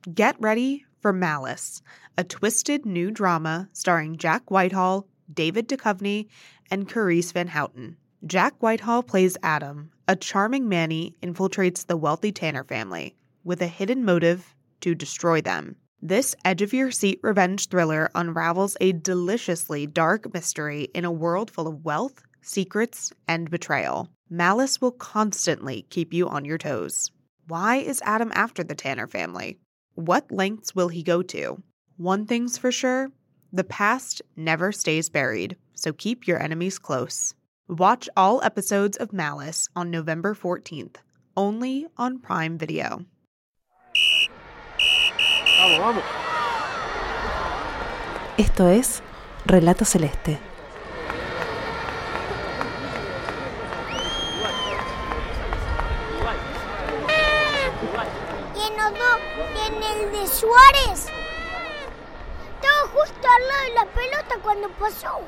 Get ready for Malice, a twisted new drama starring Jack Whitehall, David Duchovny, and Carice Van Houten. Jack Whitehall plays Adam. A charming Manny infiltrates the wealthy Tanner family with a hidden motive to destroy them. This edge-of-your-seat revenge thriller unravels a deliciously dark mystery in a world full of wealth, secrets, and betrayal. Malice will constantly keep you on your toes. Why is Adam after the Tanner family? What lengths will he go to? One thing's for sure, the past never stays buried, so keep your enemies close. Watch all episodes of Malice on November 14th, only on Prime Video. Vamos, vamos. Esto es Relato Celeste. ¿Y en el de Suárez? Estaba justo al lado de la pelota cuando pasó.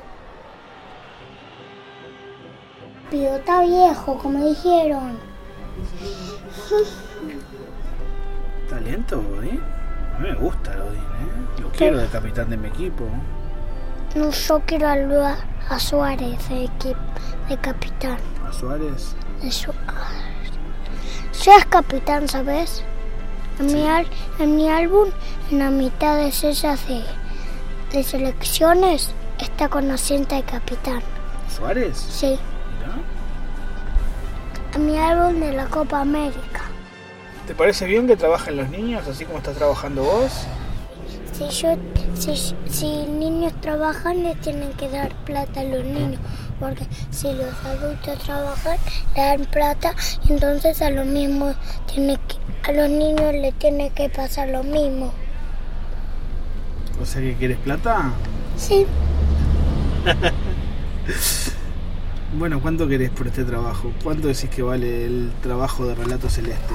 Pero está viejo, como dijeron. ¿Está lento, Godín? A mí me gusta Godín, ¿eh? Lo quiero de capitán de mi equipo. No, yo quiero a Suárez de capitán. ¿A Suárez? Yo es capitán, ¿sabes? En mi álbum, en la mitad de esas de selecciones, está con asiento de capitán. ¿Suárez? Sí. ¿Mirá? En mi álbum de la Copa América. ¿Te parece bien que trabajen los niños así como estás trabajando vos? Si niños trabajan, les tienen que dar plata a los niños. Porque si los adultos trabajan, le dan plata, y entonces a los niños le tiene que pasar lo mismo. O sea que quieres plata. Sí. Bueno, ¿cuánto querés por este trabajo? ¿Cuánto decís que vale el trabajo de Relato Celeste?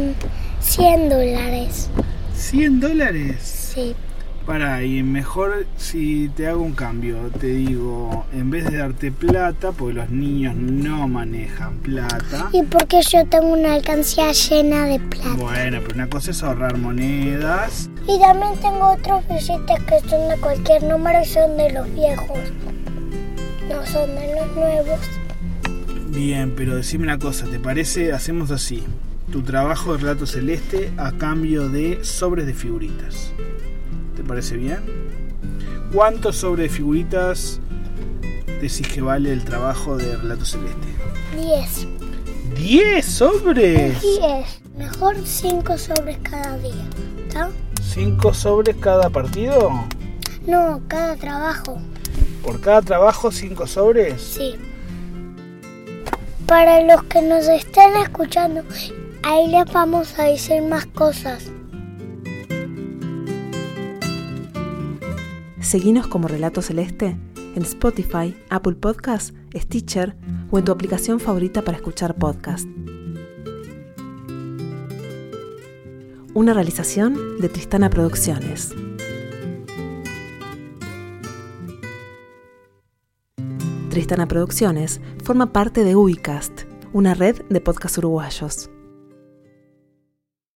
$100. ¿$100? Sí. Pará, y mejor si te hago un cambio, te digo, en vez de darte plata, porque los niños no manejan plata. Y porque yo tengo una alcancía llena de plata. Bueno, pero una cosa es ahorrar monedas. Y también tengo otros billetes que son de cualquier número y son de los viejos. No son de los nuevos. Bien, pero decime una cosa, ¿te parece? Hacemos así. Tu trabajo de Relato Celeste a cambio de sobres de figuritas. ¿Te parece bien? ¿Cuántos sobres de figuritas decís que vale el trabajo de Relato Celeste? 10. ¿10 sobres? 10. Mejor 5 sobres cada día. ¿Está? ¿5 sobres cada partido? No, cada trabajo. ¿Por cada trabajo 5 sobres? Sí. Para los que nos están escuchando, ahí les vamos a decir más cosas. Seguinos como Relato Celeste en Spotify, Apple Podcasts, Stitcher o en tu aplicación favorita para escuchar podcast. Una realización de Tristana Producciones. Tristana Producciones forma parte de Uicast, una red de podcasts uruguayos.